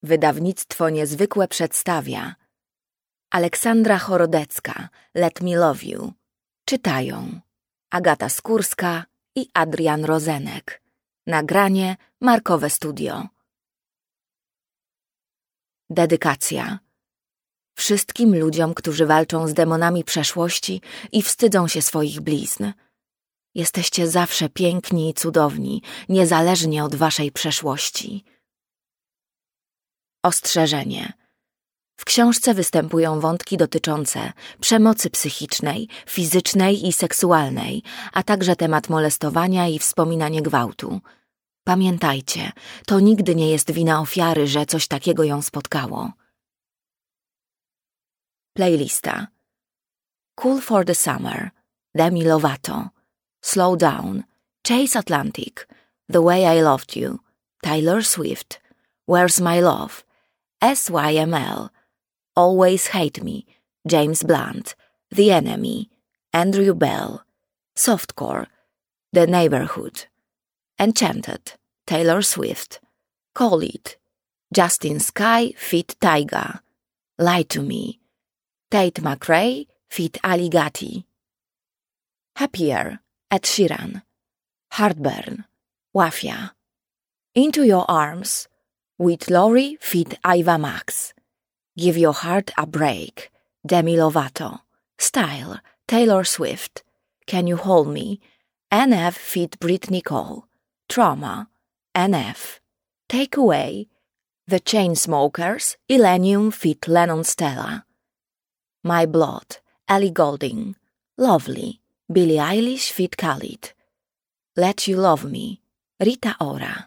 Wydawnictwo Niezwykłe przedstawia Aleksandra Chorodecka, Let Me Love You. Czytają Agata Skórska i Adrian Rozenek. Nagranie Markowe Studio. Dedykacja. Wszystkim ludziom, którzy walczą z demonami przeszłości i wstydzą się swoich blizn. Jesteście zawsze piękni i cudowni, niezależnie od waszej przeszłości. Ostrzeżenie. W książce występują wątki dotyczące przemocy psychicznej, fizycznej i seksualnej, a także temat molestowania i wspominanie gwałtu. Pamiętajcie, to nigdy nie jest wina ofiary, że coś takiego ją spotkało. Playlista. Cool for the Summer, Demi Lovato, Slow Down, Chase Atlantic, The Way I Loved You, Taylor Swift, Where's My Love, SYML, Always Hate Me, James Blunt, The Enemy, Andrew Bell, Softcore, The Neighborhood, Enchanted, Taylor Swift, Call It, Justin Sky feat. Tyga, Lie to Me, Tate McRae feat. Ali Gatti, Happier, Ed Sheeran, Heartburn, Wafia, Into Your Arms, with Lori feat. Iva Max, Give Your Heart a Break, Demi Lovato, Style, Taylor Swift, Can You Hold Me, NF feat. Britney Cole, Trauma, NF, Take Away, The Chainsmokers, Illenium feat. Lennon Stella, My Blood, Ellie Goulding, Lovely, Billie Eilish feat. Khalid, Let You Love Me, Rita Ora.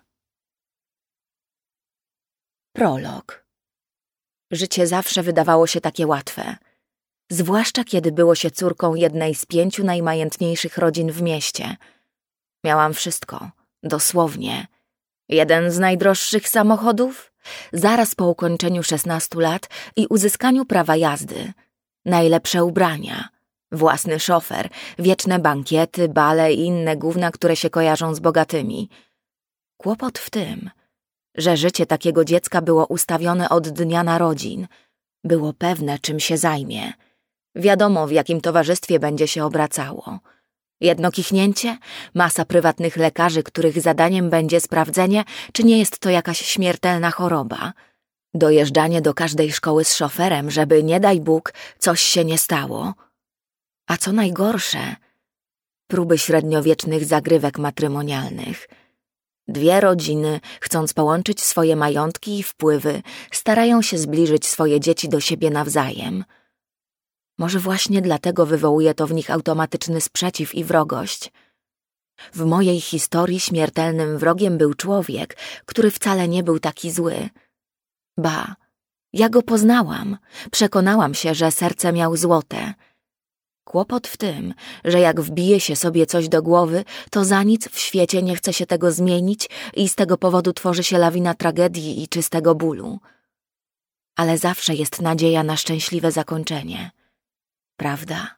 Prolog. Życie zawsze wydawało się takie łatwe, zwłaszcza kiedy było się córką jednej z 5 najmajętniejszych rodzin w mieście. Miałam wszystko, dosłownie. Jeden z najdroższych samochodów, zaraz po ukończeniu 16 lat i uzyskaniu prawa jazdy. Najlepsze ubrania, własny szofer, wieczne bankiety, bale i inne gówna, które się kojarzą z bogatymi. Kłopot w tym, że życie takiego dziecka było ustawione od dnia narodzin. Było pewne, czym się zajmie. Wiadomo, w jakim towarzystwie będzie się obracało. Jedno kichnięcie, masa prywatnych lekarzy, których zadaniem będzie sprawdzenie, czy nie jest to jakaś śmiertelna choroba. Dojeżdżanie do każdej szkoły z szoferem, żeby, nie daj Bóg, coś się nie stało. A co najgorsze, próby średniowiecznych zagrywek matrymonialnych. 2 rodziny, chcąc połączyć swoje majątki i wpływy, starają się zbliżyć swoje dzieci do siebie nawzajem. Może właśnie dlatego wywołuje to w nich automatyczny sprzeciw i wrogość. W mojej historii śmiertelnym wrogiem był człowiek, który wcale nie był taki zły. Ba, ja go poznałam, przekonałam się, że serce miał złote. Kłopot w tym, że jak wbije się sobie coś do głowy, to za nic w świecie nie chce się tego zmienić i z tego powodu tworzy się lawina tragedii i czystego bólu. Ale zawsze jest nadzieja na szczęśliwe zakończenie. Prawda?